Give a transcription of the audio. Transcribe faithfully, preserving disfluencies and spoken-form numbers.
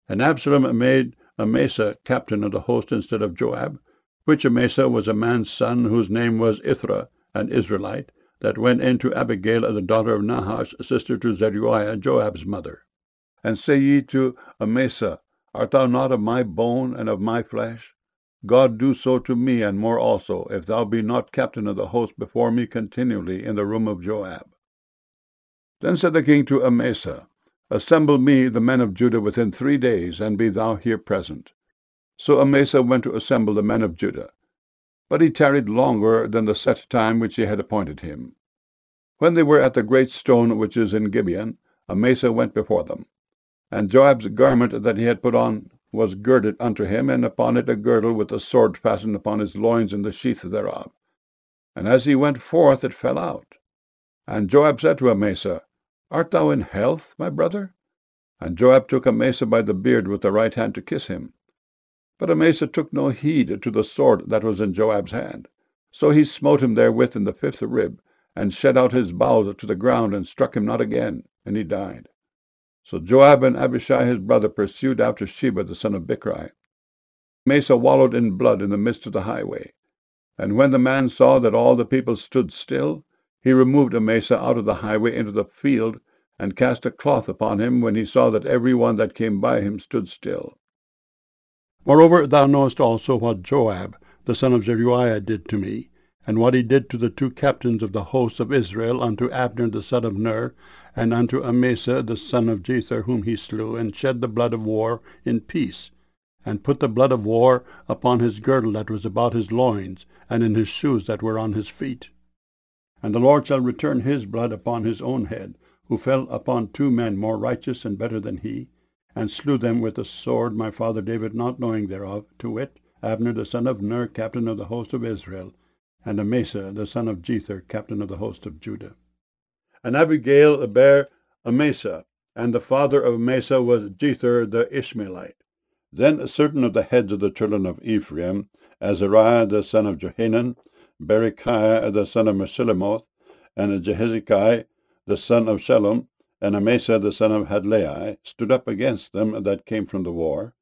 And Absalom made Amasa captain of the host instead of Joab, which Amasa was a man's son, whose name was Ithra, an Israelite, that went in to Abigail, the daughter of Nahash, sister to Zeruiah, Joab's mother. And say ye to Amasa, Art thou not of my bone and of my flesh? God do so to me, and more also, if thou be not captain of the host before me continually in the room of Joab. Then said the king to Amasa, Assemble me the men of Judah within three days, and be thou here present. So Amasa went to assemble the men of Judah. But he tarried longer than the set time which he had appointed him. When they were at the great stone which is in Gibeon, Amasa went before them. And Joab's garment that he had put on was girded unto him, and upon it a girdle with a sword fastened upon his loins in the sheath thereof. And as he went forth, it fell out. And Joab said to Amasa, Art thou in health, my brother? And Joab took Amasa by the beard with the right hand to kiss him. But Amasa took no heed to the sword that was in Joab's hand. So he smote him therewith in the fifth rib, and shed out his bowels to the ground, and struck him not again, and he died. So Joab and Abishai his brother pursued after Sheba the son of Bichri. Amasa wallowed in blood in the midst of the highway. And when the man saw that all the people stood still, he removed Amasa out of the highway into the field, and cast a cloth upon him, when he saw that every one that came by him stood still. Moreover, thou knowest also what Joab the son of Zeruiah did to me, and what he did to the two captains of the hosts of Israel, unto Abner the son of Ner, and unto Amasa the son of Jether, whom he slew, and shed the blood of war in peace, and put the blood of war upon his girdle that was about his loins, and in his shoes that were on his feet. And the Lord shall return his blood upon his own head, who fell upon two men more righteous and better than he, and slew them with the sword, my father David not knowing thereof, to wit, Abner the son of Ner, captain of the host of Israel, and Amasa the son of Jether, captain of the host of Judah. And Abigail bare Amasa, and the father of Amasa was Jether the Ishmaelite. Then certain of the heads of the children of Ephraim, Azariah the son of Johanan, Berechiah the son of Meshillemoth, and Jehezekiah the son of Shallum, and Amasa the son of Hadlai, stood up against them that came from the war,